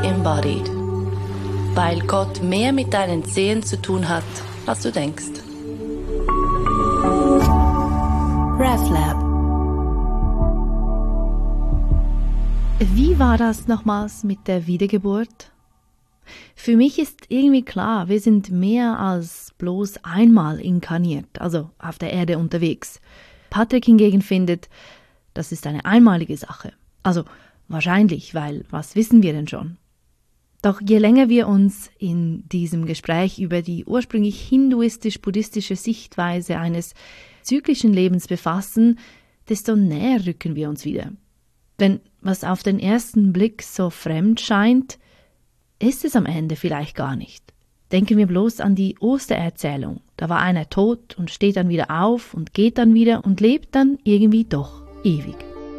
embodied. Weil Gott mehr mit deinen Zehen zu tun hat, als du denkst. RefLab. Wie war das nochmals mit der Wiedergeburt? Für mich ist irgendwie klar, wir sind mehr als bloß einmal inkarniert, also auf der Erde unterwegs. Patrick hingegen findet, das ist eine einmalige Sache. Also wahrscheinlich, weil was wissen wir denn schon? Doch je länger wir uns in diesem Gespräch über die ursprünglich hinduistisch-buddhistische Sichtweise eines zyklischen Lebens befassen, desto näher rücken wir uns wieder. Denn was auf den ersten Blick so fremd scheint, ist es am Ende vielleicht gar nicht. Denken wir bloß an die Ostererzählung. Da war einer tot und steht dann wieder auf und geht dann wieder und lebt dann irgendwie doch ewig.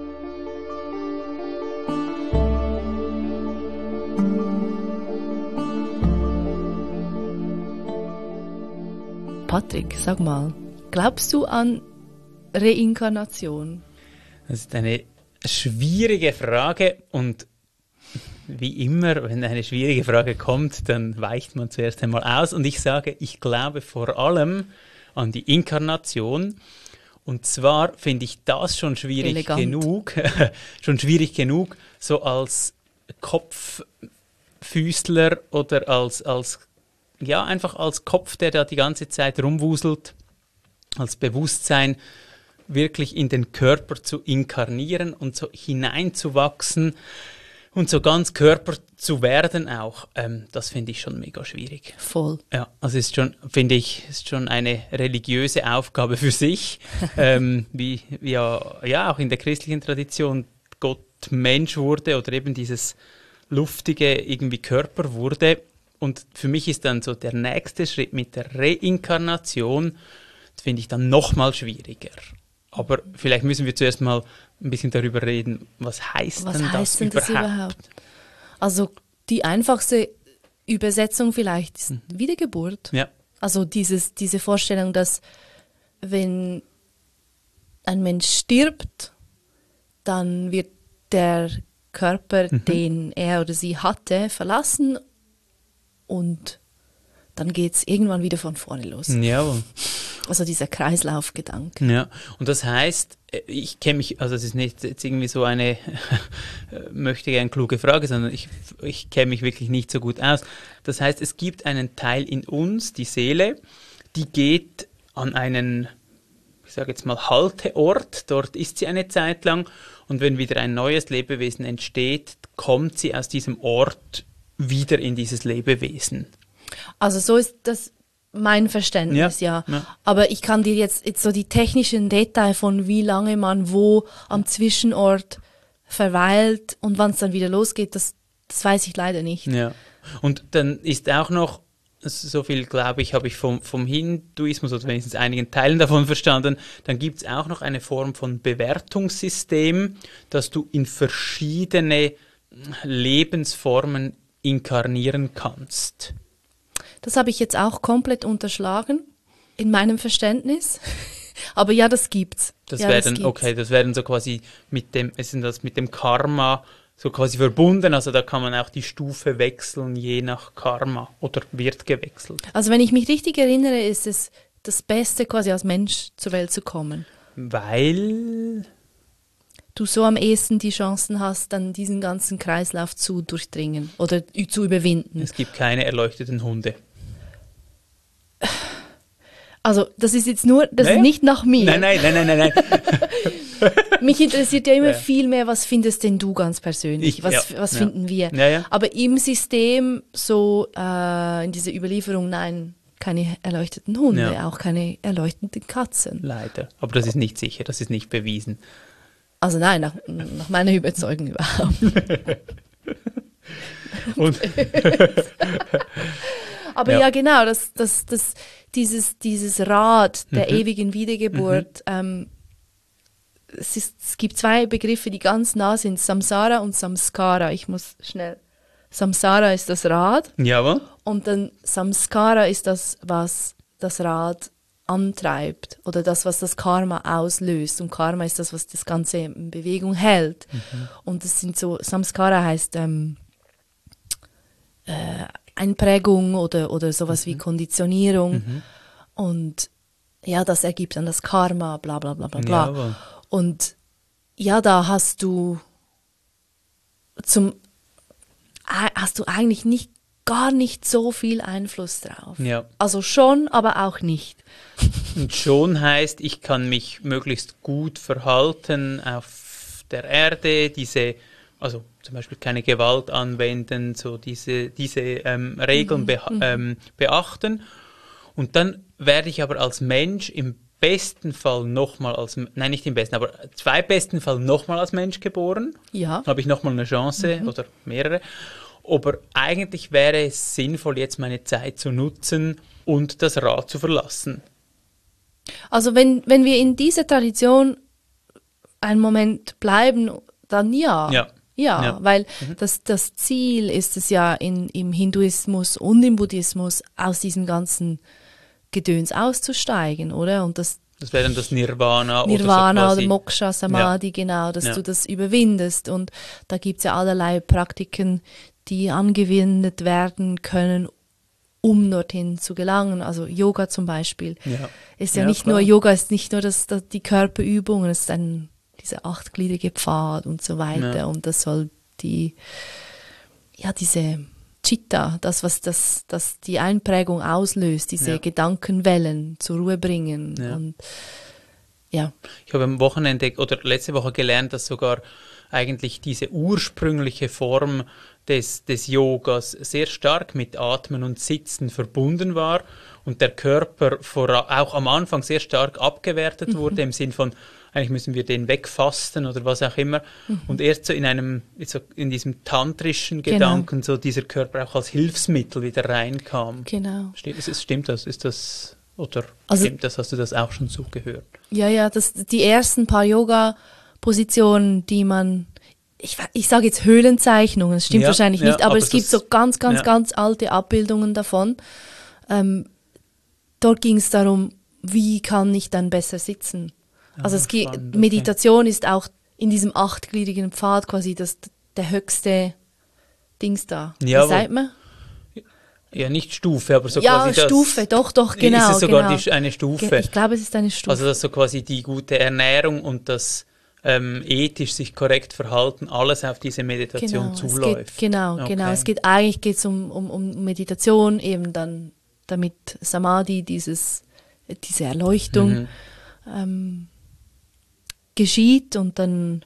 Patrick, sag mal, glaubst du an Reinkarnation? Das ist eine schwierige Frage und wie immer, wenn eine schwierige Frage kommt, dann weicht man zuerst einmal aus und ich sage, ich glaube vor allem an die Inkarnation und zwar finde ich das schon schwierig genug, so als Kopffüßler oder einfach als Kopf, der da die ganze Zeit rumwuselt, als Bewusstsein wirklich in den Körper zu inkarnieren und so hineinzuwachsen und so ganz Körper zu werden auch, das finde ich schon mega schwierig. Voll. Ja, also ist schon eine religiöse Aufgabe für sich, wie ja auch in der christlichen Tradition Gott Mensch wurde oder eben dieses luftige irgendwie Körper wurde. Und für mich ist dann so der nächste Schritt mit der Reinkarnation, finde ich dann noch mal schwieriger. Aber vielleicht müssen wir zuerst mal ein bisschen darüber reden, was heißt denn das überhaupt? Also die einfachste Übersetzung vielleicht ist Wiedergeburt. Ja. Also diese Vorstellung, dass wenn ein Mensch stirbt, dann wird der Körper, den er oder sie hatte, verlassen und dann geht es irgendwann wieder von vorne los. Ja. Also dieser Kreislaufgedanke. Ja, und das heißt, ich kenne mich, also es ist nicht jetzt irgendwie so eine möchte gern kluge Frage, sondern ich kenne mich wirklich nicht so gut aus. Das heißt, es gibt einen Teil in uns, die Seele, die geht an einen, ich sage jetzt mal, Halteort, dort ist sie eine Zeit lang und wenn wieder ein neues Lebewesen entsteht, kommt sie aus diesem Ort wieder in dieses Lebewesen. Also so ist das mein Verständnis, ja. Aber ich kann dir jetzt so die technischen Details von wie lange man wo am Zwischenort verweilt und wann es dann wieder losgeht, das weiß ich leider nicht. Ja. Und dann ist auch noch, so viel glaube ich, habe ich vom Hinduismus oder wenigstens einigen Teilen davon verstanden, dann gibt es auch noch eine Form von Bewertungssystem, dass du in verschiedene Lebensformen inkarnieren kannst. Das habe ich jetzt auch komplett unterschlagen in meinem Verständnis. Aber ja, das gibt's. Das werden so quasi mit dem Karma so quasi verbunden. Also da kann man auch die Stufe wechseln, je nach Karma oder wird gewechselt. Also wenn ich mich richtig erinnere, ist es das Beste, quasi als Mensch zur Welt zu kommen. Weil du so am ehesten die Chancen hast, dann diesen ganzen Kreislauf zu durchdringen oder zu überwinden. Es gibt keine erleuchteten Hunde. Also, das ist jetzt nur, das ist nicht nach mir. Nein. Mich interessiert ja immer viel mehr, was findest denn du ganz persönlich? Was finden wir? Ja. Aber im System, so in dieser Überlieferung, nein, keine erleuchteten Hunde, auch keine erleuchteten Katzen. Leider. Aber das ist nicht sicher, das ist nicht bewiesen. Also nein, nach meiner Überzeugung überhaupt. Aber ja, genau, dieses Rad der ewigen Wiedergeburt, es gibt zwei Begriffe, die ganz nah sind, Samsara und Samskara. Samsara ist das Rad. Jawohl. Und dann Samskara ist das, was das Rad antreibt oder das, was das Karma auslöst. Und Karma ist das, was das Ganze in Bewegung hält. Und das sind so, Samskara heißt Einprägung oder sowas wie Konditionierung. Und ja, das ergibt dann das Karma, bla bla bla bla bla. Jawohl. Und ja, da hast du eigentlich gar nicht so viel Einfluss drauf. Ja. Also schon, aber auch nicht. Und schon heißt, ich kann mich möglichst gut verhalten auf der Erde, also zum Beispiel keine Gewalt anwenden, so diese Regeln beachten. Und dann werde ich aber als Mensch im besten Fall nein, nicht im besten, aber zweitbesten Fall nochmal als Mensch geboren. Ja. Dann habe ich nochmal eine Chance oder mehrere. Aber eigentlich wäre es sinnvoll, jetzt meine Zeit zu nutzen und das Rad zu verlassen. Also wenn wir in dieser Tradition einen Moment bleiben, dann ja. Ja, weil das Ziel ist es ja im Hinduismus und im Buddhismus, aus diesem ganzen Gedöns auszusteigen, oder? Und das wäre dann das Nirvana oder Moksha, Samadhi, genau, dass Ja. du das überwindest. Und da gibt es ja allerlei Praktiken, die angewendet werden können, um dorthin zu gelangen. Also Yoga zum Beispiel ist ja nicht klar. nur, Yoga ist nicht nur die Körperübungen, es ist dieser 8-gliedrige Pfad und so weiter. Ja. Und das soll diese Chitta, das die Einprägung auslöst, diese Gedankenwellen zur Ruhe bringen. Ja. Und ja. Ich habe am Wochenende oder letzte Woche gelernt, dass sogar eigentlich diese ursprüngliche Form des Yogas sehr stark mit Atmen und Sitzen verbunden war und der Körper auch am Anfang sehr stark abgewertet wurde, im Sinn von, eigentlich müssen wir den wegfasten oder was auch immer. Und erst so in diesem tantrischen Gedanken so dieser Körper auch als Hilfsmittel wieder reinkam. Genau. Stimmt das? Ist das, oder Also, stimmt das? Hast du das auch schon so gehört? Ja, die ersten paar Yoga-Positionen, die man, ich sage jetzt Höhlenzeichnungen, das stimmt wahrscheinlich nicht, aber es gibt so ganz alte Abbildungen davon. Dort ging es darum, wie kann ich dann besser sitzen? Also spannend, Meditation ist auch in diesem 8-gliedrigen Pfad quasi der höchste Dings da. Ja, Wie sagt man? Ja, nicht Stufe, aber so Ja, quasi das... Stufe, doch, genau. Ist es sogar genau. eine Stufe? Ich glaube, es ist eine Stufe. Also dass so quasi die gute Ernährung und das ethisch sich korrekt verhalten, alles auf diese Meditation zuläuft. Genau. Es geht eigentlich um Meditation, eben dann damit Samadhi, diese Erleuchtung geschieht und dann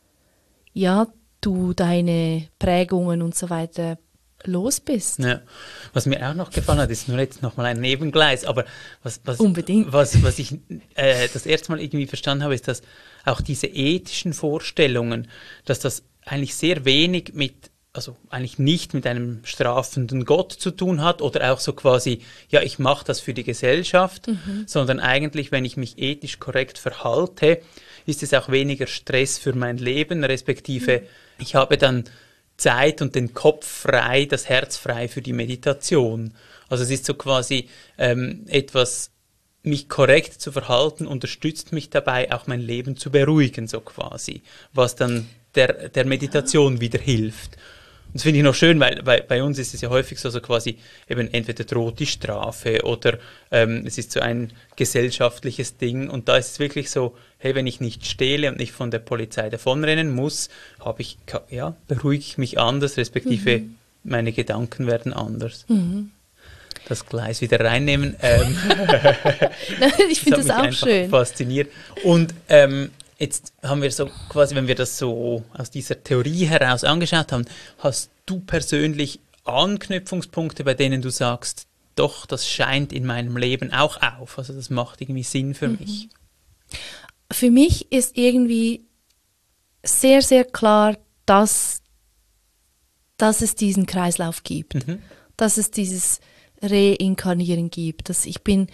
du deine Prägungen und so weiter los bist. Ja. Was mir auch noch gefallen hat, ist nur jetzt nochmal ein Nebengleis, aber was Unbedingt. Was ich das erste Mal irgendwie verstanden habe, ist, dass auch diese ethischen Vorstellungen, dass das eigentlich sehr wenig also eigentlich nicht mit einem strafenden Gott zu tun hat oder auch so quasi, ja, ich mache das für die Gesellschaft, sondern eigentlich, wenn ich mich ethisch korrekt verhalte, ist es auch weniger Stress für mein Leben, respektive ich habe dann Zeit und den Kopf frei, das Herz frei für die Meditation. Also es ist so quasi etwas, mich korrekt zu verhalten, unterstützt mich dabei, auch mein Leben zu beruhigen, so quasi, was dann der Meditation wieder hilft. Und das finde ich noch schön, weil bei uns ist es ja häufig so quasi eben entweder droht die Strafe oder es ist so ein gesellschaftliches Ding und da ist es wirklich so, hey, wenn ich nicht stehle und nicht von der Polizei davonrennen muss, beruhige ich mich anders, respektive meine Gedanken werden anders. Das Gleis wieder reinnehmen. Ich finde das auch schön. Fasziniert. Und jetzt haben wir so quasi, wenn wir das so aus dieser Theorie heraus angeschaut haben, hast du persönlich Anknüpfungspunkte, bei denen du sagst, doch, das scheint in meinem Leben auch auf. Also das macht irgendwie Sinn für mich. Für mich ist irgendwie sehr, sehr klar, dass es diesen Kreislauf gibt. Dass es dieses Reinkarnieren gibt. Ich bin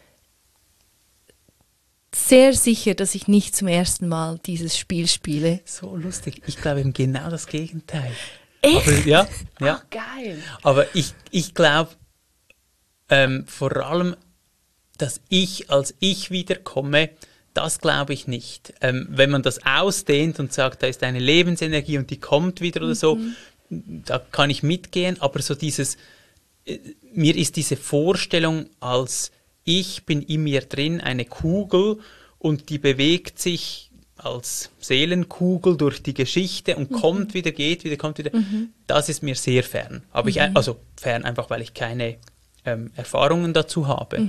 sehr sicher, dass ich nicht zum ersten Mal dieses Spiel spiele. So lustig. Ich glaube eben genau das Gegenteil. Echt? Aber, ja. Ach, geil. Aber ich glaube vor allem, dass ich als ich wiederkomme, das glaube ich nicht. Wenn man das ausdehnt und sagt, da ist eine Lebensenergie und die kommt wieder oder so, da kann ich mitgehen, aber so dieses, mir ist diese Vorstellung, als ich bin in mir drin eine Kugel und die bewegt sich als Seelenkugel durch die Geschichte und kommt wieder, geht wieder, kommt wieder. Das ist mir sehr fern. Aber also fern einfach, weil ich keine Erfahrungen dazu habe.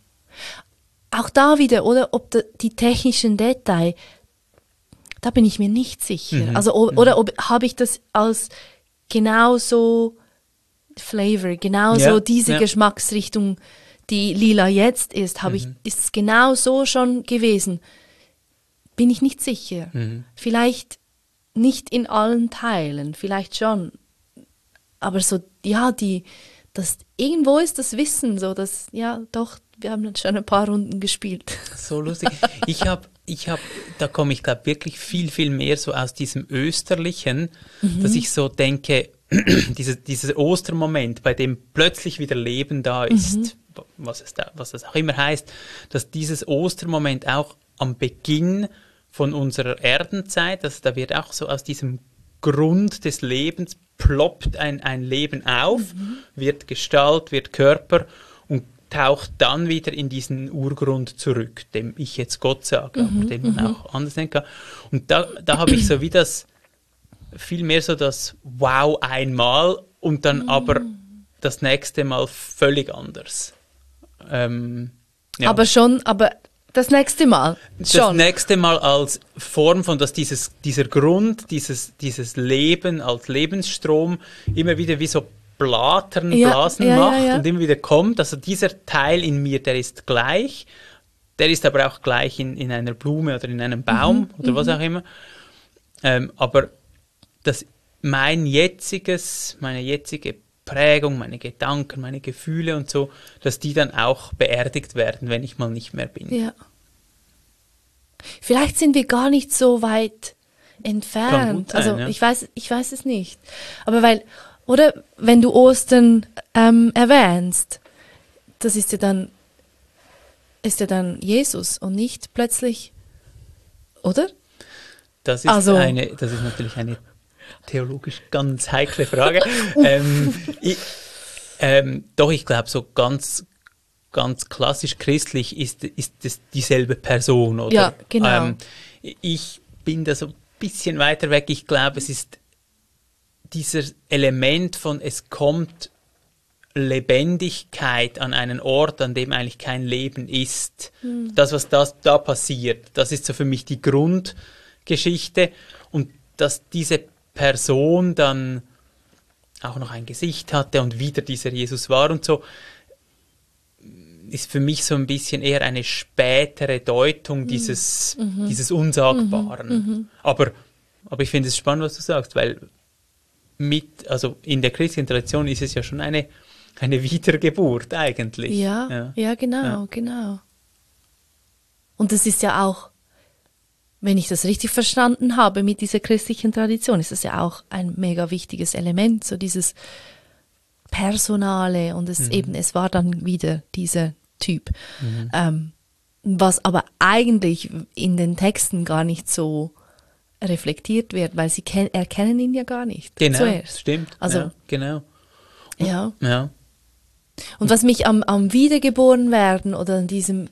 Auch da wieder, oder ob die technischen Details, da bin ich mir nicht sicher. Also oder ob habe ich das als genauso Flavor, genauso diese Geschmacksrichtung, die lila jetzt ist, ist es genau so schon gewesen. Bin ich nicht sicher. Vielleicht nicht in allen Teilen, vielleicht schon. Aber so, ja, das irgendwo ist das Wissen so, dass, ja, doch, wir haben jetzt schon ein paar Runden gespielt. So lustig. Da komme ich, glaube wirklich viel, viel mehr so aus diesem Österlichen, dass ich so denke, dieser Ostermoment, bei dem plötzlich wieder Leben da ist, was es auch immer heißt, dass dieses Ostermoment auch am Beginn von unserer Erdenzeit, also da wird auch so aus diesem Grund des Lebens ploppt ein Leben auf, wird Gestalt, wird Körper und taucht dann wieder in diesen Urgrund zurück, dem ich jetzt Gott sage, aber den man auch anders nennen kann. Und da habe ich so wie das, viel mehr so das Wow einmal und dann aber das nächste Mal völlig anders. Ja. Aber das nächste Mal schon. Das nächste Mal als Form von, dass dieser Grund, dieses Leben als Lebensstrom immer wieder wie so Blasen macht und immer wieder kommt. Also dieser Teil in mir, der ist gleich. Der ist aber auch gleich in einer Blume oder in einem Baum oder was auch immer. Aber dass meine jetzige Prägung, meine Gedanken, meine Gefühle und so, dass die dann auch beerdigt werden, wenn ich mal nicht mehr bin. Ja. Vielleicht sind wir gar nicht so weit entfernt. Kann gut sein, also ich weiß es nicht. Aber oder wenn du Ostern erwähnst, das ist ja dann Jesus und nicht plötzlich, oder? Das ist natürlich eine theologisch ganz heikle Frage. Doch, ich glaube, so ganz klassisch christlich ist es dieselbe Person, oder? Ja, genau. Ich bin da so ein bisschen weiter weg. Ich glaube, es ist dieses Element von, es kommt Lebendigkeit an einen Ort, an dem eigentlich kein Leben ist. Das, was da passiert, das ist so für mich die Grundgeschichte. Und dass diese Person dann auch noch ein Gesicht hatte und wieder dieser Jesus war und so, ist für mich so ein bisschen eher eine spätere Deutung dieses Unsagbaren. Aber ich finde es spannend, was du sagst, weil also in der christlichen Tradition ist es ja schon eine Wiedergeburt eigentlich. Ja, genau. Und das ist ja auch, wenn ich das richtig verstanden habe mit dieser christlichen Tradition, ist das ja auch ein mega wichtiges Element, so dieses Personale und es war dann wieder dieser Typ. Was aber eigentlich in den Texten gar nicht so reflektiert wird, weil sie erkennen ihn ja gar nicht. Genau, zuerst. Stimmt. Also, ja, genau. Ja. Ja. Und was mich am Wiedergeborenwerden oder an diesem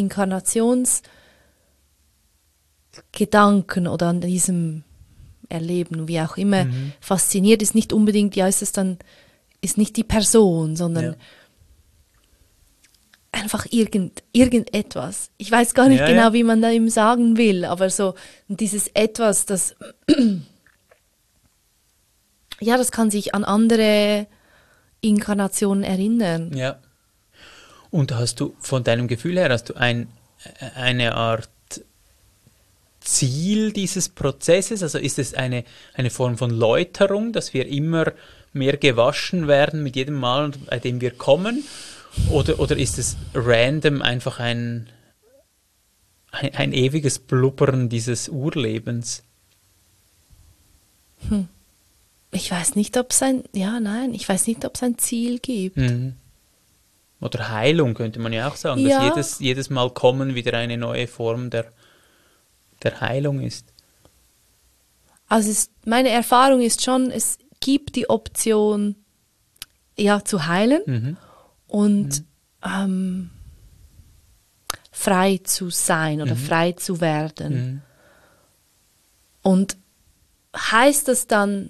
Reinkarnationsgedanken oder an diesem Erleben, wie auch immer, fasziniert, ist nicht unbedingt, ist nicht die Person, sondern einfach irgendetwas. Ich weiß gar nicht genau, wie man da ihm sagen will, aber so dieses Etwas, das das kann sich an andere Inkarnationen erinnern. Ja. Und hast du von deinem Gefühl her, hast du eine Art Ziel dieses Prozesses? Also ist es eine Form von Läuterung, dass wir immer mehr gewaschen werden mit jedem Mal, bei dem wir kommen? Oder ist es random einfach ein ewiges Blubbern dieses Urlebens? Ich weiß nicht, ob es ein Ziel gibt. Oder Heilung könnte man ja auch sagen, dass jedes Mal kommen wieder eine neue Form der Heilung ist. Also meine Erfahrung ist schon, es gibt die Option, ja, zu heilen und frei zu sein oder frei zu werden. Und heißt es dann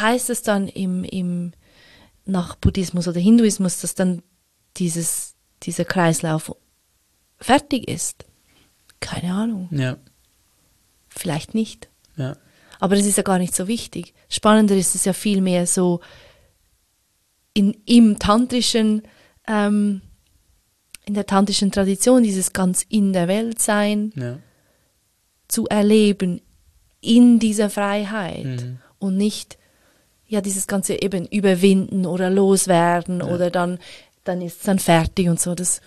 nach Buddhismus oder Hinduismus, dass dann dieser Kreislauf fertig ist? Keine Ahnung. Ja. Vielleicht nicht. Ja. Aber das ist ja gar nicht so wichtig. Spannender ist es ja viel mehr so im tantrischen, in der tantrischen Tradition, dieses ganz in der Welt sein, zu erleben, in dieser Freiheit und nicht ja dieses ganze eben überwinden oder loswerden oder dann ist es dann fertig und so. Das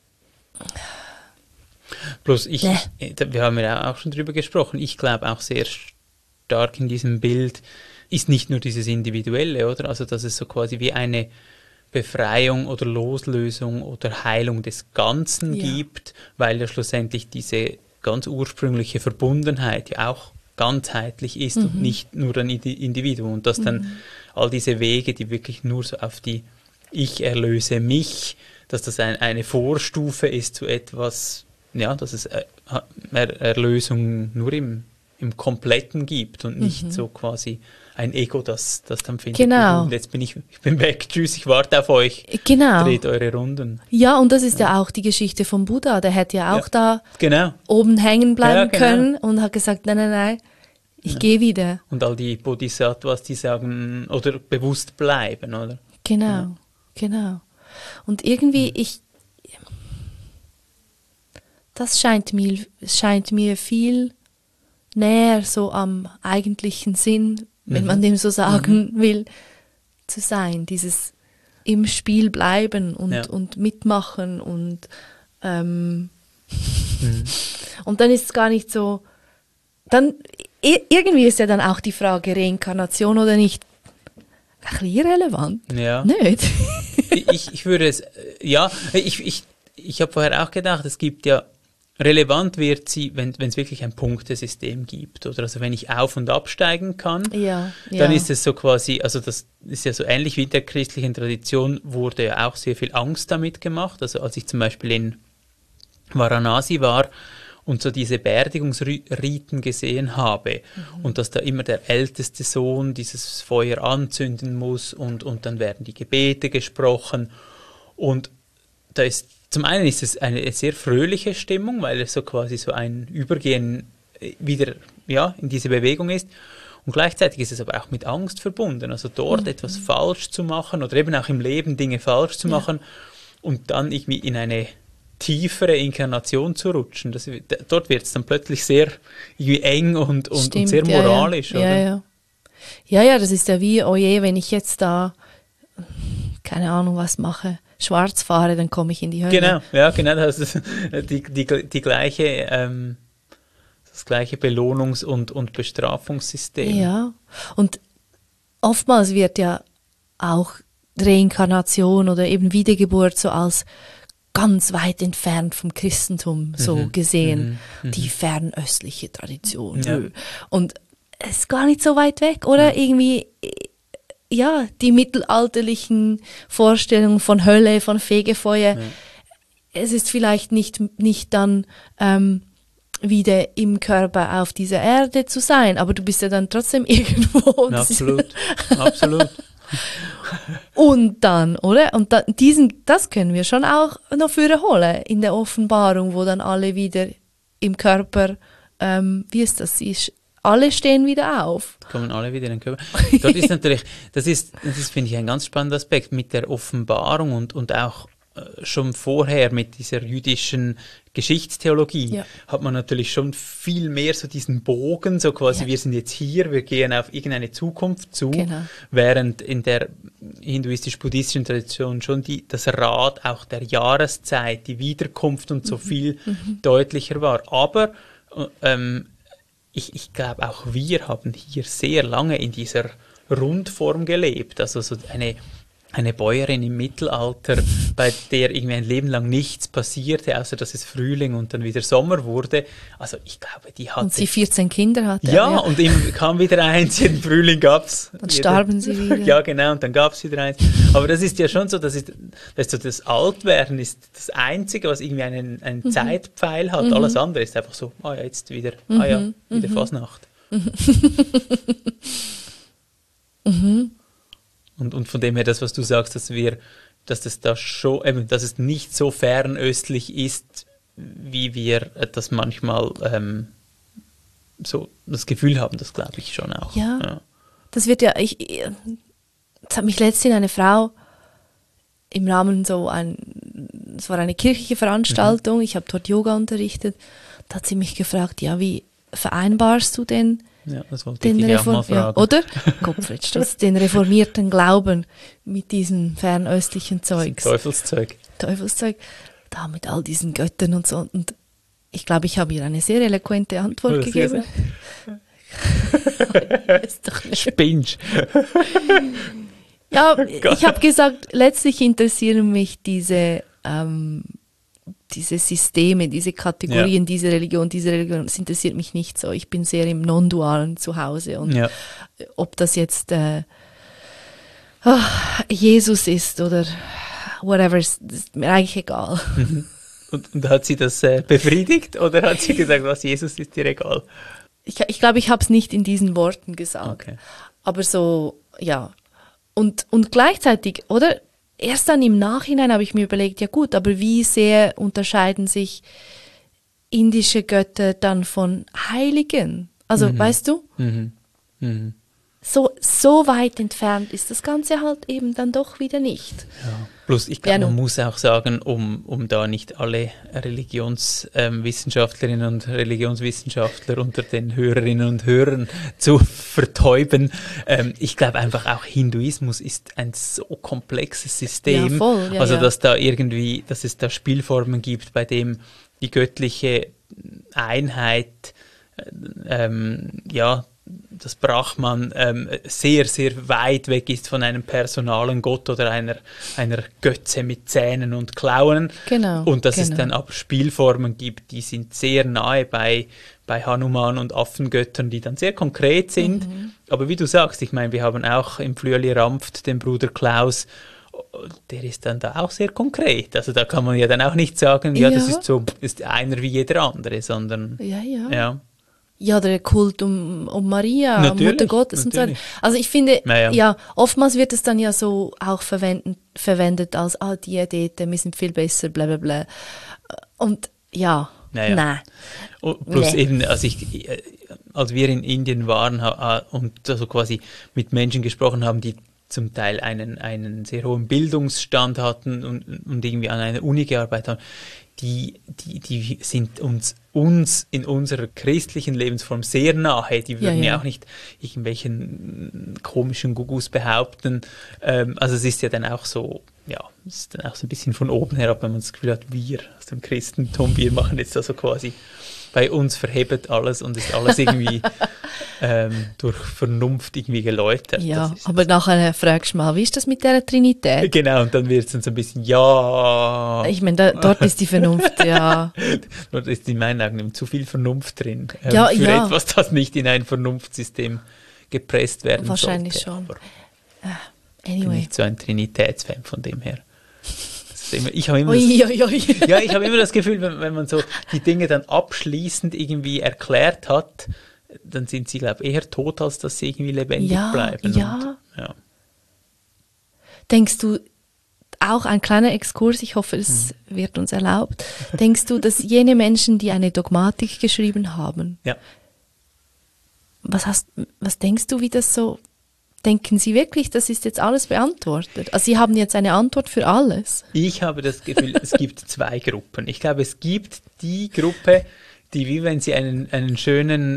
Bloß wir haben ja auch schon drüber gesprochen, ich glaube auch sehr stark in diesem Bild ist nicht nur dieses Individuelle, oder? Also dass es so quasi wie eine Befreiung oder Loslösung oder Heilung des Ganzen gibt, weil ja schlussendlich diese ganz ursprüngliche Verbundenheit ja auch ganzheitlich ist und nicht nur ein Individuum. Und dass dann all diese Wege, die wirklich nur so auf die Ich erlöse mich, dass das eine Vorstufe ist zu etwas, ja, dass es Erlösung nur im Kompletten gibt und nicht so quasi ein Ego, das dann findet, genau. Und jetzt bin ich bin weg, tschüss, ich warte auf euch, genau. Dreht eure Runden. Ja, und das ist ja auch die Geschichte vom Buddha, der hätte ja auch da oben hängen bleiben können und hat gesagt, nein, ich gehe wieder. Und all die Bodhisattvas, die sagen, oder bewusst bleiben, oder? Genau. Und irgendwie, das scheint mir viel näher so am eigentlichen Sinn, wenn man dem so sagen will, zu sein. Dieses im Spiel bleiben und mitmachen und und dann ist es gar nicht so, dann irgendwie ist ja dann auch die Frage Reinkarnation oder nicht ein bisschen irrelevant. Ja. Nicht? ich würde es, ich habe vorher auch gedacht, es gibt ja, relevant wird sie, wenn es wirklich ein Punktesystem gibt, oder? Also wenn ich auf- und absteigen kann, dann ist es so quasi, also das ist ja so ähnlich wie in der christlichen Tradition, wurde ja auch sehr viel Angst damit gemacht. Also als ich zum Beispiel in Varanasi war und so diese Beerdigungsriten gesehen habe und dass da immer der älteste Sohn dieses Feuer anzünden muss und dann werden die Gebete gesprochen und da ist zum einen ist es eine sehr fröhliche Stimmung, weil es so quasi so ein Übergehen wieder in diese Bewegung ist. Und gleichzeitig ist es aber auch mit Angst verbunden. Also dort etwas falsch zu machen oder eben auch im Leben Dinge falsch zu machen und dann irgendwie in eine tiefere Inkarnation zu rutschen. Dort wird es dann plötzlich sehr irgendwie eng und sehr moralisch. Oder? Ja, das ist ja wie, oh je, wenn ich jetzt da, keine Ahnung, was mache, schwarz fahre, dann komme ich in die Hölle. Genau, das ist die gleiche, das gleiche Belohnungs- und Bestrafungssystem. Ja, und oftmals wird ja auch Reinkarnation oder eben Wiedergeburt so als ganz weit entfernt vom Christentum so gesehen, die fernöstliche Tradition. Ja. Und es ist gar nicht so weit weg, oder? Irgendwie, ja, die mittelalterlichen Vorstellungen von Hölle, von Fegefeuer. Ja. Es ist vielleicht nicht dann wieder im Körper auf dieser Erde zu sein, aber du bist ja dann trotzdem irgendwo. Absolut. Und dann, oder? Und das können wir schon auch noch wiederholen in der Offenbarung, wo dann alle wieder im Körper, wie ist das? Alle stehen wieder auf. Kommen alle wieder in den Körper. Dort ist natürlich, das ist finde ich, ein ganz spannender Aspekt mit der Offenbarung und auch schon vorher mit dieser jüdischen Geschichtstheologie hat man natürlich schon viel mehr so diesen Bogen, so quasi wir sind jetzt hier, wir gehen auf irgendeine Zukunft zu, während in der hinduistisch-buddhistischen Tradition schon das Rad auch der Jahreszeit, die Wiederkunft und so viel deutlicher war. Aber ich glaube, auch wir haben hier sehr lange in dieser Rundform gelebt, also so eine eine Bäuerin im Mittelalter, bei der irgendwie ein Leben lang nichts passierte, außer dass es Frühling und dann wieder Sommer wurde. Also ich glaube, die hatte... Und sie 14 Kinder hatte. Ja, und ihm kam wieder eins, jeden Frühling gab's. Dann starben sie wieder. Ja, genau, und dann gab's wieder eins. Aber das ist ja schon so, das Altwerden ist das Einzige, was irgendwie einen Zeitpfeil hat. Alles andere ist einfach so, jetzt wieder, wieder Fasnacht. Und von dem her, das, was du sagst, dass es nicht so fernöstlich ist, wie wir das manchmal so das Gefühl haben, das glaube ich schon auch. Ja. Das wird ja, es hat mich letztens eine Frau im Rahmen es war eine kirchliche Veranstaltung, ich habe dort Yoga unterrichtet, da hat sie mich gefragt, ja, wie vereinbarst du denn das wollte ich dich auch mal fragen. Oder? Gottfried, den reformierten Glauben mit diesem fernöstlichen Zeugs. Teufelszeug. Da mit all diesen Göttern und so. Und ich glaube, ich habe ihr eine sehr eloquente Antwort gegeben. Spinch. Ja, ich habe gesagt, letztlich interessieren mich diese Systeme, diese Kategorien, diese Religion, das interessiert mich nicht so. Ich bin sehr im Non-Dualen zu Hause. Und ob das jetzt Jesus ist oder whatever, ist mir eigentlich egal. Und hat sie das befriedigt oder hat sie gesagt, was Jesus ist dir egal? Ich glaube, ich habe es nicht in diesen Worten gesagt. Okay. Aber so, ja. Und gleichzeitig, oder? Erst dann im Nachhinein habe ich mir überlegt, ja gut, aber wie sehr unterscheiden sich indische Götter dann von Heiligen? Also, weißt du? So weit entfernt ist das Ganze halt eben dann doch wieder nicht. Ja. Plus, ich glaube, man muss auch sagen, um da nicht alle Religionswissenschaftlerinnen und Religionswissenschaftler unter den Hörerinnen und Hörern zu vertäuben, ich glaube einfach auch Hinduismus ist ein so komplexes System, ja, voll, dass es da Spielformen gibt, bei dem die göttliche Einheit das Brahman sehr, sehr weit weg ist von einem personalen Gott oder einer Götze mit Zähnen und Klauen. Genau. Und dass es dann aber Spielformen gibt, die sind sehr nahe bei Hanuman und Affengöttern, die dann sehr konkret sind. Aber wie du sagst, ich meine, wir haben auch im Flüeli Rampft den Bruder Klaus, der ist dann da auch sehr konkret. Also da kann man ja dann auch nicht sagen, das ist einer wie jeder andere, sondern ja, der Kult um Maria, Mutter Gottes und so weiter. Also ich finde, oftmals wird es dann ja so auch verwendet als, die Ädete, wir sind viel besser, bla bla bla. Und nein. Plus eben, als wir in Indien waren und also quasi mit Menschen gesprochen haben, die zum Teil einen sehr hohen Bildungsstand hatten und irgendwie an einer Uni gearbeitet haben, die sind uns in unserer christlichen Lebensform sehr nahe. Die würden ja auch nicht irgendwelchen komischen Gugus behaupten. Also es ist ja dann auch so, es ist dann auch so ein bisschen von oben herab, wenn man das Gefühl hat, wir aus dem Christentum, wir machen jetzt also quasi, bei uns verhebt alles und ist alles irgendwie durch Vernunft irgendwie geläutert. Ja, aber nachher fragst du mal, wie ist das mit der Trinität? Genau, und dann wird es dann so ein bisschen, Ich meine, dort ist die Vernunft, Dort ist in meinen Augen zu viel Vernunft drin. Für etwas, das nicht in ein Vernunftsystem gepresst werden wahrscheinlich sollte. Wahrscheinlich schon. Ich bin nicht so ein Trinitätsfan von dem her. Ich habe immer, immer das Gefühl, wenn man so die Dinge dann abschließend irgendwie erklärt hat, dann sind sie, glaube ich, eher tot, als dass sie irgendwie lebendig bleiben. Ja. Denkst du, auch ein kleiner Exkurs, ich hoffe, es wird uns erlaubt, denkst du, dass jene Menschen, die eine Dogmatik geschrieben haben, was denkst du, wie das so, denken Sie wirklich, das ist jetzt alles beantwortet? Also Sie haben jetzt eine Antwort für alles? Ich habe das Gefühl, es gibt zwei Gruppen. Ich glaube, es gibt die Gruppe, die, wie wenn sie einen schönen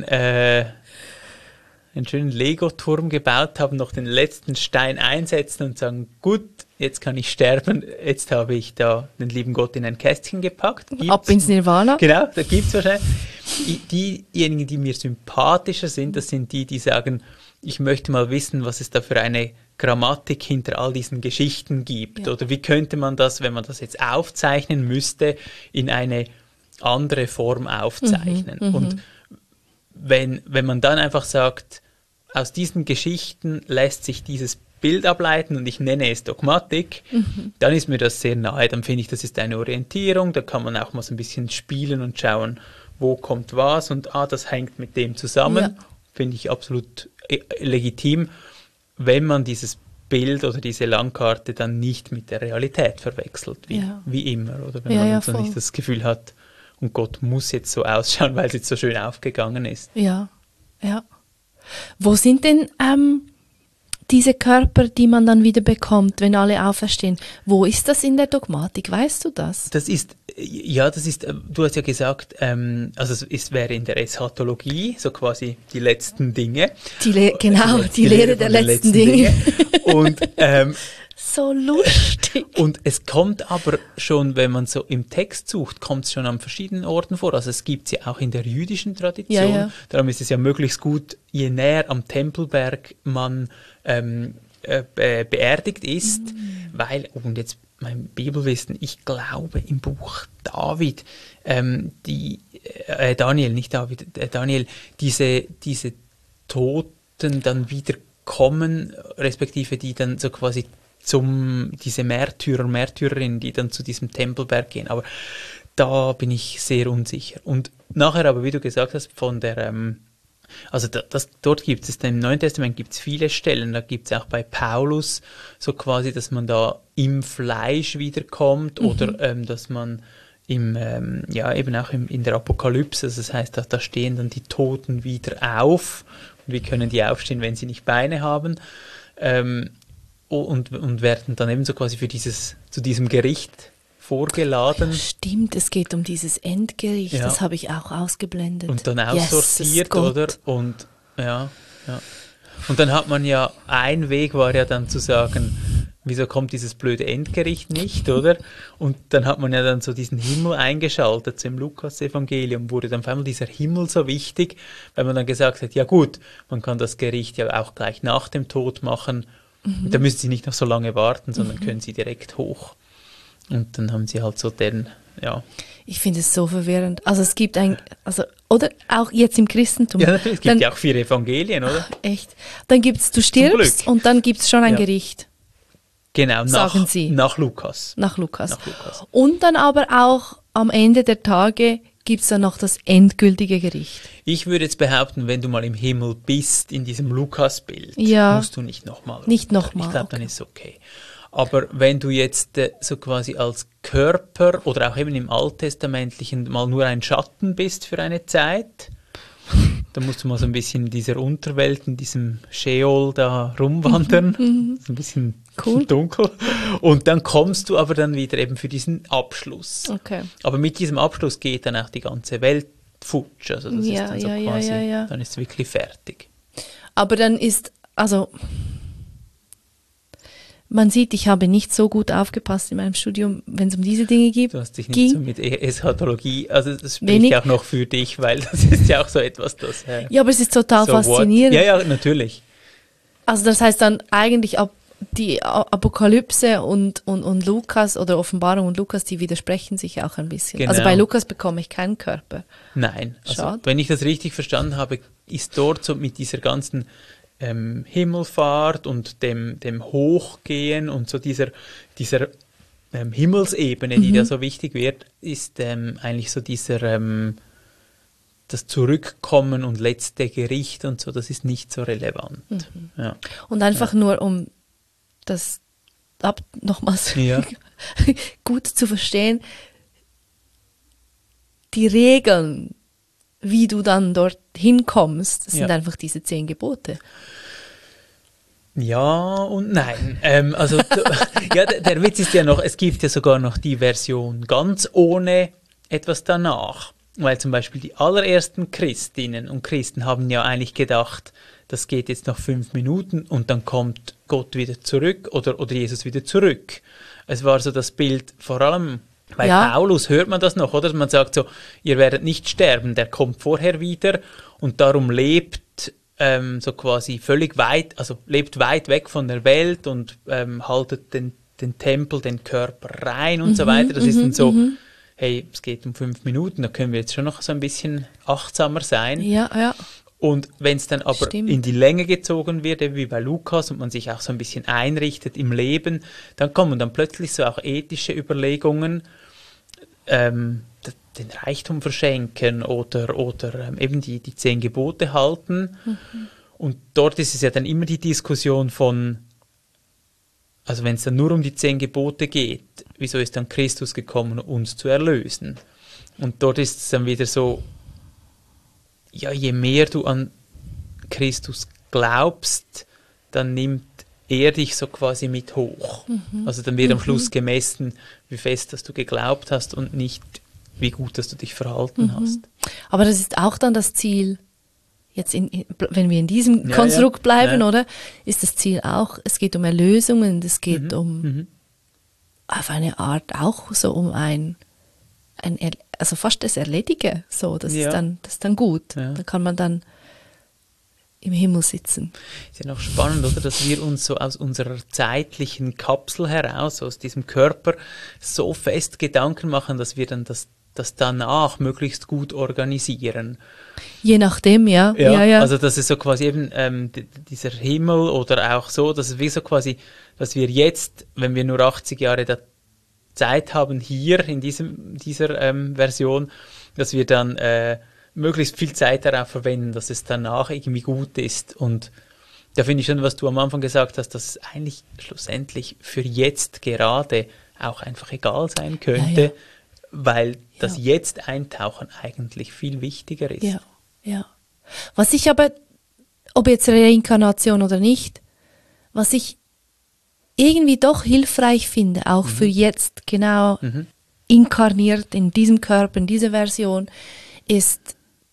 Lego-Turm gebaut haben, noch den letzten Stein einsetzen und sagen, gut, jetzt kann ich sterben, jetzt habe ich da den lieben Gott in ein Kästchen gepackt. Ab ins Nirvana. Genau, da gibt es wahrscheinlich. diejenigen, die mir sympathischer sind, das sind die, die sagen, ich möchte mal wissen, was es da für eine Grammatik hinter all diesen Geschichten gibt. Ja. Oder wie könnte man das, wenn man das jetzt aufzeichnen müsste, in eine andere Form aufzeichnen. Und wenn man dann einfach sagt, aus diesen Geschichten lässt sich dieses Bild ableiten und ich nenne es Dogmatik, dann ist mir das sehr nahe. Dann finde ich, das ist eine Orientierung, da kann man auch mal so ein bisschen spielen und schauen, wo kommt was und das hängt mit dem zusammen. Ja. Finde ich absolut legitim, wenn man dieses Bild oder diese Landkarte dann nicht mit der Realität verwechselt, wie immer. Oder wenn man so nicht das Gefühl hat, und Gott muss jetzt so ausschauen, weil es jetzt so schön aufgegangen ist. Ja, ja. Wo sind denn diese Körper, die man dann wieder bekommt, wenn alle auferstehen? Wo ist das in der Dogmatik? Weißt du das? Das ist, du hast ja gesagt, also es wäre in der Eschatologie, so quasi die letzten Dinge. Die Lehre der letzten Dinge. Und so lustig. Und es kommt aber schon, wenn man so im Text sucht, kommt es schon an verschiedenen Orten vor. Also es gibt es ja auch in der jüdischen Tradition. Ja. Darum ist es ja möglichst gut, je näher am Tempelberg man beerdigt ist, weil, und jetzt mein Bibelwissen, ich glaube im Buch Daniel, diese Toten dann wieder kommen, respektive die dann so quasi diese Märtyrerinnen, die dann zu diesem Tempelberg gehen. Aber da bin ich sehr unsicher. Und nachher aber, wie du gesagt hast, von der, dort gibt es, im Neuen Testament gibt es viele Stellen, da gibt es auch bei Paulus so quasi, dass man da im Fleisch wiederkommt oder dass man eben auch in der Apokalypse, also das heißt, da stehen dann die Toten wieder auf. Und wie können die aufstehen, wenn sie nicht Beine haben? Und werden dann eben so quasi zu diesem Gericht vorgeladen. Stimmt, es geht um dieses Endgericht, das habe ich auch ausgeblendet. Und dann aussortiert, oder? Und Und dann hat man ja, ein Weg war ja dann zu sagen, wieso kommt dieses blöde Endgericht nicht, oder? Und dann hat man ja dann so diesen Himmel eingeschaltet, so im Lukas-Evangelium wurde dann auf einmal dieser Himmel so wichtig, weil man dann gesagt hat, ja gut, man kann das Gericht ja auch gleich nach dem Tod machen, da müssen sie nicht noch so lange warten, sondern können sie direkt hoch. Und dann haben sie halt so Ich finde es so verwirrend. Also es gibt oder auch jetzt im Christentum. Ja, natürlich, es gibt ja auch 4 Evangelien, oder? Echt. Dann gibt es, du stirbst und dann gibt es schon ein Gericht. Genau, sagen sie. Nach Lukas. Nach Lukas. Und dann aber auch am Ende der Tage gibt es dann noch das endgültige Gericht. Ich würde jetzt behaupten, wenn du mal im Himmel bist, in diesem Lukas-Bild, musst du nicht nochmal. Nicht nochmal. Ich glaube, dann ist es okay. Aber wenn du jetzt so quasi als Körper oder auch eben im Alttestamentlichen mal nur ein Schatten bist für eine Zeit, dann musst du mal so ein bisschen in dieser Unterwelt, in diesem Sheol da rumwandern. So ein bisschen dunkel. Und dann kommst du aber dann wieder eben für diesen Abschluss. Okay. Aber mit diesem Abschluss geht dann auch die ganze Welt futsch. Also das ist dann so quasi, dann ist es wirklich fertig. Aber dann ist, man sieht, ich habe nicht so gut aufgepasst in meinem Studium, wenn es um diese Dinge geht. Du hast dich nicht so mit Eschatologie, also das spricht ja auch noch für dich, weil das ist ja auch so etwas, das... ja, aber es ist total faszinierend. Ja, natürlich. Also das heißt dann eigentlich, die Apokalypse und Lukas oder Offenbarung und Lukas, die widersprechen sich auch ein bisschen. Genau. Also bei Lukas bekomme ich keinen Körper. Nein, also wenn ich das richtig verstanden habe, ist dort so mit dieser ganzen Himmelfahrt und dem Hochgehen und so dieser Himmelsebene, die da so wichtig wird, ist eigentlich so dieser das Zurückkommen und letzte Gericht und so, das ist nicht so relevant. Ja. Und einfach nur, um das nochmals gut zu verstehen, die Regeln, wie du dann dort hinkommst, das sind einfach diese 10 Gebote. Ja und nein. Der Witz ist ja noch, es gibt ja sogar noch die Version ganz ohne etwas danach. Weil zum Beispiel die allerersten Christinnen und Christen haben ja eigentlich gedacht, das geht jetzt noch 5 Minuten und dann kommt Gott wieder zurück oder Jesus wieder zurück. Es war so das Bild vor allem Bei Paulus hört man das noch, oder? Man sagt so, ihr werdet nicht sterben, der kommt vorher wieder und darum lebt so quasi völlig weit, also lebt weit weg von der Welt und haltet den Tempel, den Körper rein und so weiter. Das ist dann so, hey, es geht um 5 Minuten, da können wir jetzt schon noch so ein bisschen achtsamer sein. Ja. Und wenn es dann aber in die Länge gezogen wird, wie bei Lukas, und man sich auch so ein bisschen einrichtet im Leben, dann kommen dann plötzlich so auch ethische Überlegungen, den Reichtum verschenken oder eben die 10 Gebote halten. Und dort ist es ja dann immer die Diskussion von, also wenn es dann nur um die 10 Gebote geht, wieso ist dann Christus gekommen, uns zu erlösen? Und dort ist es dann wieder so, ja, je mehr du an Christus glaubst, dann nimmt er dich so quasi mit hoch. Also dann wird am Schluss gemessen, wie fest, dass du geglaubt hast und nicht, wie gut, dass du dich verhalten hast. Aber das ist auch dann das Ziel, jetzt wenn wir in diesem Konstrukt bleiben, oder? Ist das Ziel auch, es geht um Erlösung und es geht um auf eine Art auch so um also fast das Erledigen. So, das ist dann gut. Ja. Da kann man dann im Himmel sitzen. Ist ja noch spannend, oder, dass wir uns so aus unserer zeitlichen Kapsel heraus, aus diesem Körper, so fest Gedanken machen, dass wir dann das danach möglichst gut organisieren. Je nachdem, ja. Also das ist so quasi eben dieser Himmel oder auch so, dass es wie so quasi, dass wir jetzt, wenn wir nur 80 Jahre Zeit haben hier in dieser Version, dass wir dann möglichst viel Zeit darauf verwenden, dass es danach irgendwie gut ist. Und da finde ich schon, was du am Anfang gesagt hast, dass es eigentlich schlussendlich für jetzt gerade auch einfach egal sein könnte, weil das jetzt Eintauchen eigentlich viel wichtiger ist. Ja. Was ich aber, ob jetzt Reinkarnation oder nicht, was ich irgendwie doch hilfreich finde, auch für jetzt genau inkarniert in diesem Körper, in dieser Version, ist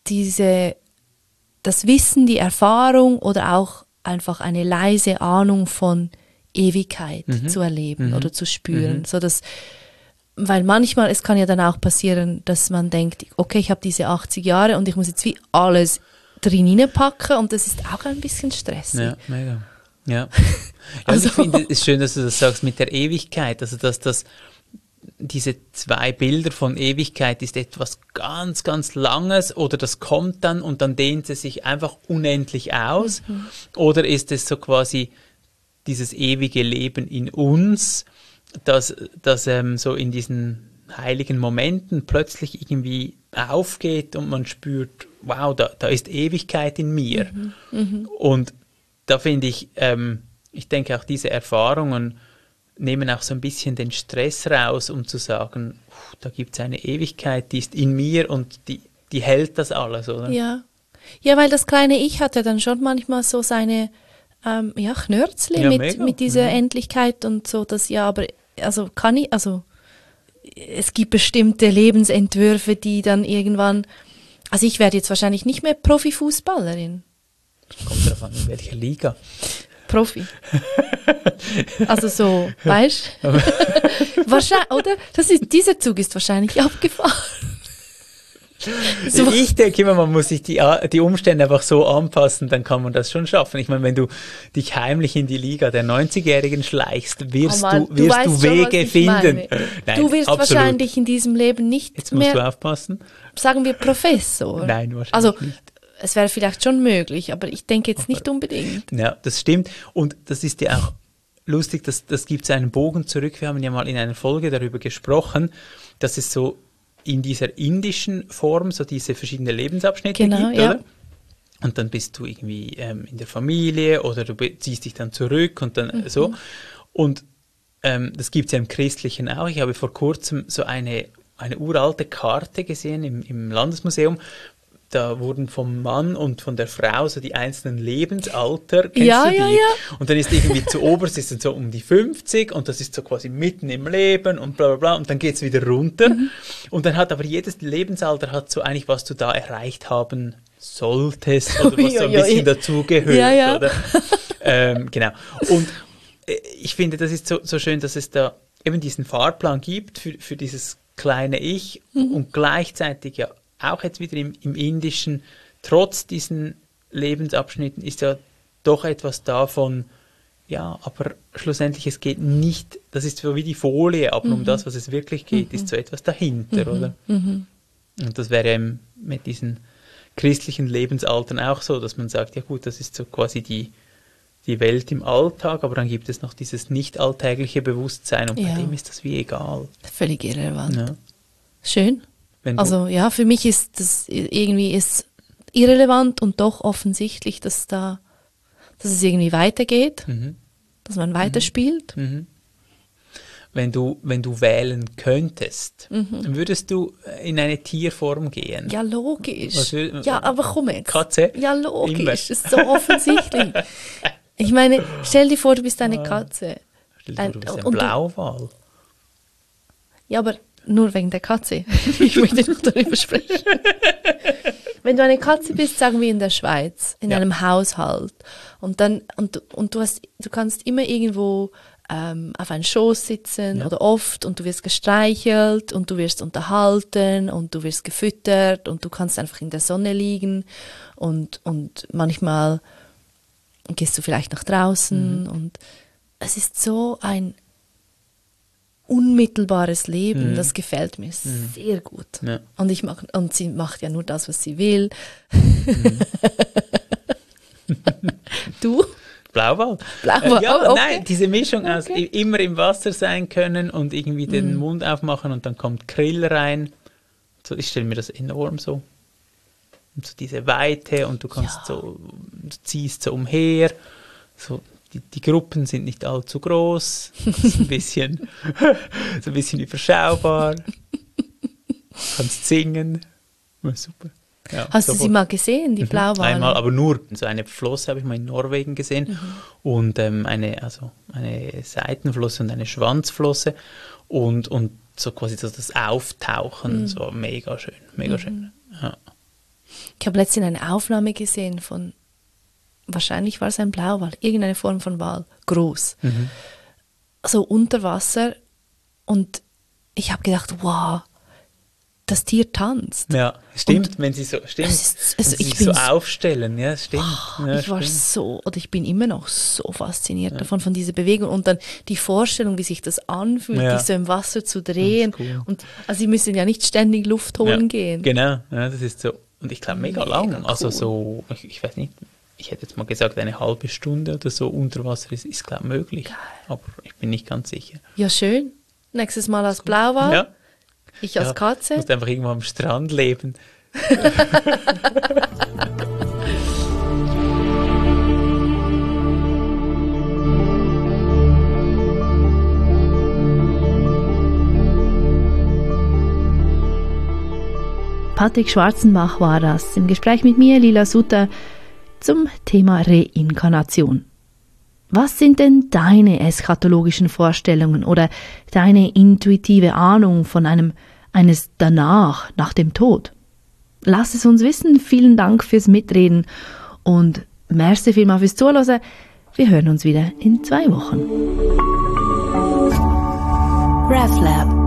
das Wissen, die Erfahrung oder auch einfach eine leise Ahnung von Ewigkeit zu erleben oder zu spüren. Weil manchmal, es kann ja dann auch passieren, dass man denkt, okay, ich habe diese 80 Jahre und ich muss jetzt wie alles drin packen und das ist auch ein bisschen stressig. Ja, mega. Ja. Also ich finde es schön, dass du das sagst mit der Ewigkeit, also dass diese 2 Bilder von Ewigkeit ist etwas ganz, ganz Langes oder das kommt dann und dann dehnt es sich einfach unendlich aus oder ist es so quasi dieses ewige Leben in uns, das so in diesen heiligen Momenten plötzlich irgendwie aufgeht und man spürt, wow, da ist Ewigkeit in mir. Und da finde ich, ich denke auch diese Erfahrungen nehmen auch so ein bisschen den Stress raus, um zu sagen, da gibt es eine Ewigkeit, die ist in mir und die hält das alles, oder? Ja, weil das kleine Ich hat ja dann schon manchmal so seine Knörzli mit dieser Endlichkeit und so, das aber es gibt bestimmte Lebensentwürfe, die dann irgendwann, also ich werde jetzt wahrscheinlich nicht mehr Profifußballerin. Kommt darauf an, in welcher Liga. Profi. Also so, weißt du? Wahrscheinlich, oder? Dieser Zug ist wahrscheinlich abgefahren. So. Ich denke immer, man muss sich die Umstände einfach so anpassen, dann kann man das schon schaffen. Ich meine, wenn du dich heimlich in die Liga der 90-Jährigen schleichst, wirst du Wege finden. Nein, du wirst wahrscheinlich in diesem Leben nicht Jetzt mehr, musst du aufpassen, sagen wir Professor. Nein, wahrscheinlich nicht. Es wäre vielleicht schon möglich, aber ich denke jetzt nicht unbedingt. Ja, das stimmt. Und das ist ja auch lustig, das gibt einen Bogen zurück. Wir haben ja mal in einer Folge darüber gesprochen, dass es so in dieser indischen Form so diese verschiedenen Lebensabschnitte gibt, oder? Und dann bist du irgendwie in der Familie oder du ziehst dich dann zurück und dann so. Und das gibt es ja im Christlichen auch. Ich habe vor kurzem so eine uralte Karte gesehen im Landesmuseum. Da wurden vom Mann und von der Frau so die einzelnen Lebensalter, kennst du die? Ja. Und dann ist irgendwie zu oberst ist dann so um die 50 und das ist so quasi mitten im Leben und bla bla bla und dann geht es wieder runter. Und dann hat aber jedes Lebensalter hat so eigentlich, was du da erreicht haben solltest oder was so ein bisschen dazugehört, oder? Genau. Und ich finde, das ist so schön, dass es da eben diesen Fahrplan gibt für dieses kleine Ich und gleichzeitig ja auch jetzt wieder im Indischen, trotz diesen Lebensabschnitten ist ja doch etwas davon, ja, aber schlussendlich es geht nicht, das ist so wie die Folie, aber um das, was es wirklich geht, ist so etwas dahinter, oder? Und das wäre eben mit diesen christlichen Lebensaltern auch so, dass man sagt, ja gut, das ist so quasi die Welt im Alltag, aber dann gibt es noch dieses nicht alltägliche Bewusstsein und bei dem ist das wie egal. Völlig irrelevant. Ja. Schön. Also ja, für mich ist das irgendwie irrelevant und doch offensichtlich, dass es irgendwie weitergeht, dass man weiterspielt. Wenn du wählen könntest, würdest du in eine Tierform gehen? Ja, logisch. Ja, aber komm jetzt. Katze? Ja, logisch. Immer. Ist so offensichtlich. Ich meine, stell dir vor, du bist eine Katze. Stell dir vor, du bist ein Blauwal. Ja, aber nur wegen der Katze. Ich möchte nicht darüber sprechen. Wenn du eine Katze bist, sagen wir in der Schweiz, in einem Haushalt, und du kannst immer irgendwo auf einen Schoß sitzen oder oft und du wirst gestreichelt und du wirst unterhalten und du wirst gefüttert und du kannst einfach in der Sonne liegen und manchmal gehst du vielleicht nach draußen und es ist so ein unmittelbares Leben, das gefällt mir sehr gut. Ja. Und sie macht ja nur das, was sie will. Du? Blauwal. Okay. Nein, diese Mischung aus immer im Wasser sein können und irgendwie den Mund aufmachen und dann kommt Krill rein. So, ich stelle mir das enorm so. Und so diese Weite und du kannst du ziehst so umher. So, die Gruppen sind nicht allzu groß. Das ist ein bisschen überschaubar. Du kannst singen. Super. Ja, hast du sie mal gesehen, die Blauwale? Einmal, aber nur so eine Flosse habe ich mal in Norwegen gesehen und eine Seitenflosse und eine Schwanzflosse und so quasi so das Auftauchen, so mega schön, mega schön. Ja. Ich habe letztens eine Aufnahme gesehen von, wahrscheinlich war es ein Blauwal, irgendeine Form von Wal, groß, so unter Wasser und ich habe gedacht, wow, das Tier tanzt. Ja, stimmt, wenn sie so sich so aufstellen, ja, stimmt. Ich bin immer noch so fasziniert davon, von dieser Bewegung und dann die Vorstellung, wie sich das anfühlt, dich so im Wasser zu drehen. Cool. Und also sie müssen ja nicht ständig Luft holen gehen. Genau, ja, das ist so. Und ich glaube, mega lang. Cool. Also so, ich weiß nicht, ich hätte jetzt mal gesagt, eine halbe Stunde oder so unter Wasser ist glaube ich, möglich. Geil. Aber ich bin nicht ganz sicher. Ja, schön. Nächstes Mal als Blauwal. Ja. Ich als Katze. Du musst einfach irgendwo am Strand leben. Patrick Schwarzenbach war das im Gespräch mit mir, Lila Sutter, zum Thema Reinkarnation. Was sind denn deine eschatologischen Vorstellungen oder deine intuitive Ahnung von eines Danach, nach dem Tod? Lass es uns wissen. Vielen Dank fürs Mitreden und merci vielmals fürs Zuhören. Wir hören uns wieder in 2 Wochen. RefLab